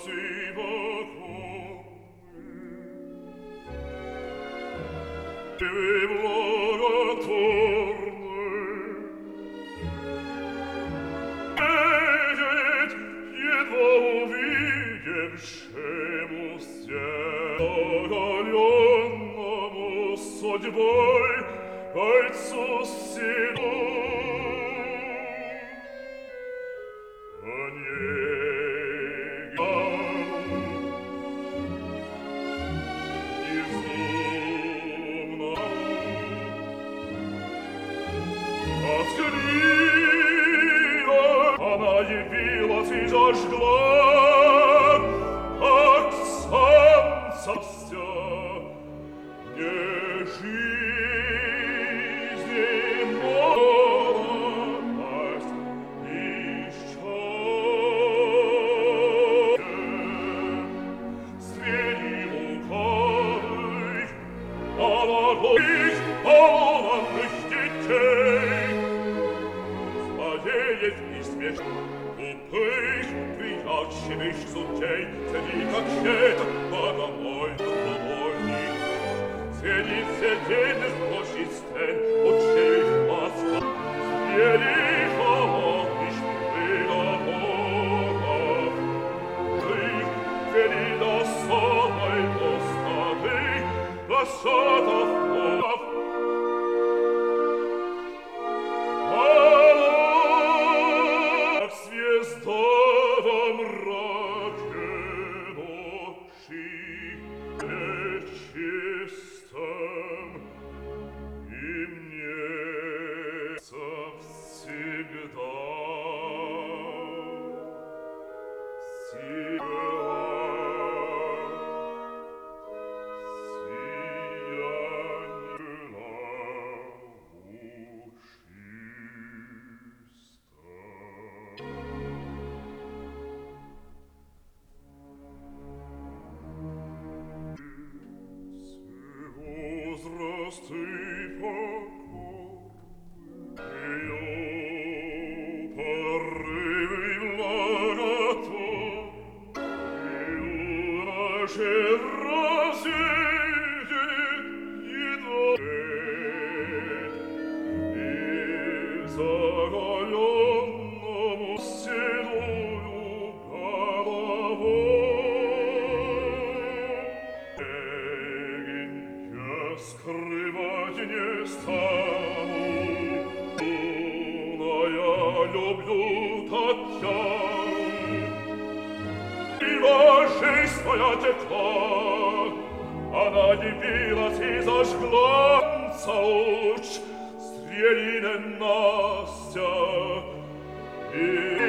Судьбой кольцу седу, о ней изумно открыла, она явилась и зажгла, как солнце вся. Жизни молодость еще среди лукавых, полных детей, злодеев и смешных, тупых, прячущих сутей, среди кокеток богомольных. Среди всяких площадь стен, учей маска, великого лишь приговоров. Жить среди досадой пустоты, досадов плов. Как звезда во мраке ночи, нечистом, и мне всегда возраст и покой, ее порывы благотворны, юноше разъедет едва и заголенному седую головой. Скрывать не стану, но я люблю Татьяну. И жизнь моя текла, она явилась и зажгла луч, стрелянный Настя.